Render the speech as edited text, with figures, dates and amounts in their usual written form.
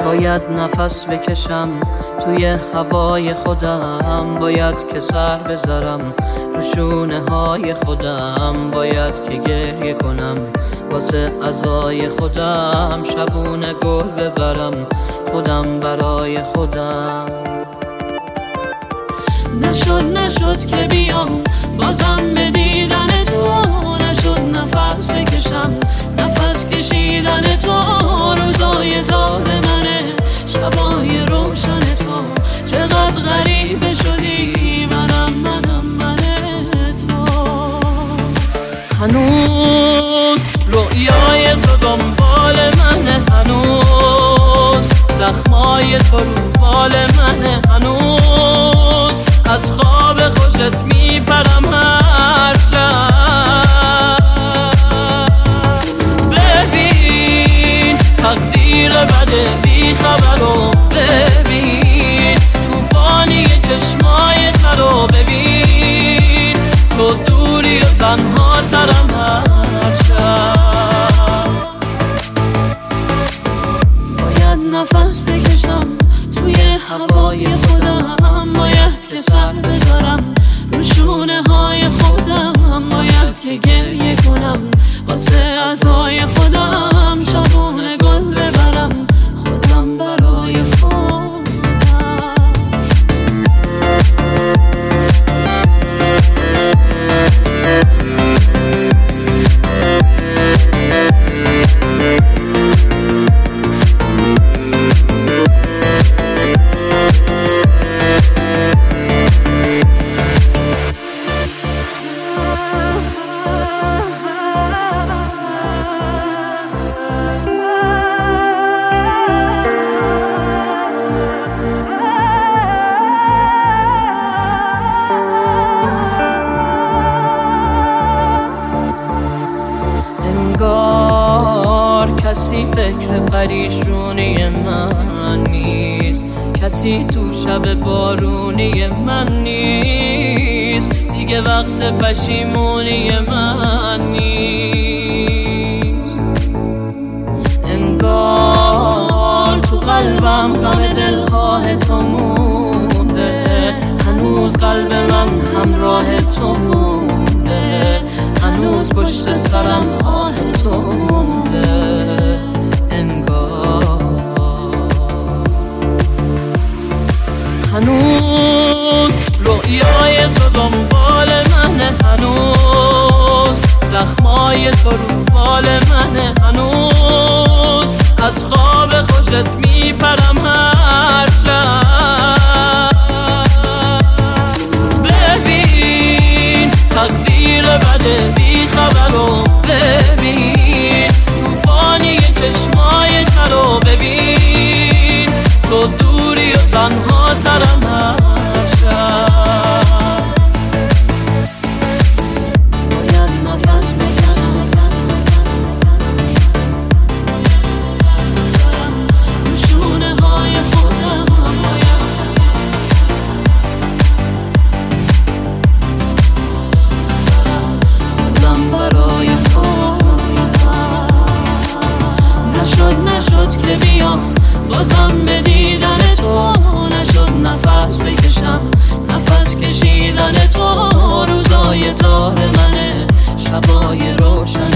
باید نفس بکشم توی هوای خودم، باید که سر بذارم رو شونه های خودم، باید که گریه کنم واسه عزای خودم، شبونه گل ببرم خودم برای خودم. نشد که بیام بازم به دیدن تو، نشد نفس بکشم نفس کشیدن تو، روزای تار منه شبای روشن تو، چقدر غریبه شدی منم تو. هنوز رویای تو دنبال منه، هنوز زخمای تو رو بال منه، هنوز از خواب خوشت میپرم هر شب. ببین تقدیر بده بی خبرو، ببین توفانی چشمای ترو، ببین تو دوری و تنها ترم هر شب. باید نفس بکشم توی هوای خودم، باید که سر بذارم رو شونه های خودم، باید که گریه کنم واسه عزای خودم، شبونه گل ببرم خودم برای خودم. کسی فکر پریشونی من نیست، کسی تو شب بارونی من نیست، دیگه وقت پشیمونی من نیست. انگار تو قلبم غم دلخواه تو مونده، هنوز قلب من همراه تو مونده، هنوز پشت سرم آه تو مونده. هنوز رویای تو دنبال منه، هنوز زخمای تو رو بال منه، هنوز از خواب خوشت میپرم هر شب. ببین تقدیر بده بی خبرو، ببین توفانی چشمای ترو، ببین تو دوری و تنها ترم هر شب. باید نفس بکشم رو شونه های خودم، خودم برای خودم. نشد که بیام بازم به دیدن تو، نشد نفس بکشم نفس کشیدن تو، روزای تار منه شبای روشن